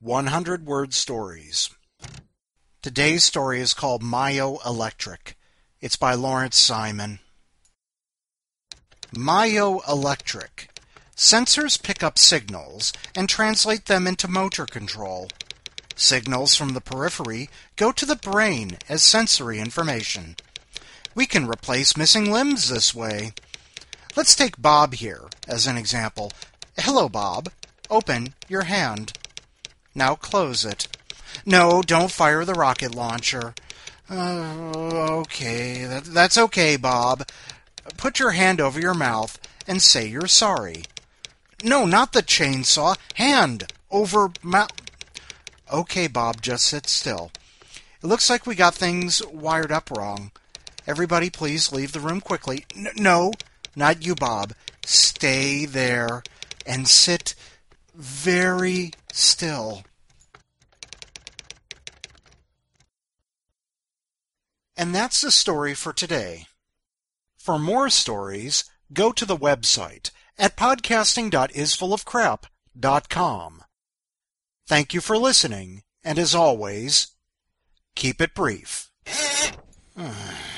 100-word stories. Today's story is called Myoelectric. It's by Lawrence Simon. Myoelectric. Sensors pick up signals and translate them into motor control. Signals from the periphery go to the brain as sensory information. We can replace missing limbs this way. Let's take Bob here as an example. Hello, Bob. Open your hand. Now close it. No, don't fire the rocket launcher. Okay, that's okay, Bob. Put your hand over your mouth and say you're sorry. No, not the chainsaw. Hand over mouth. Okay, Bob, just sit still. It looks like we got things wired up wrong. Everybody please leave the room quickly. No, not you, Bob. Stay there and sit very still. And that's the story for today. For more stories, go to the website at podcasting.isfullofcrap.com. Thank you for listening, and as always, keep it brief.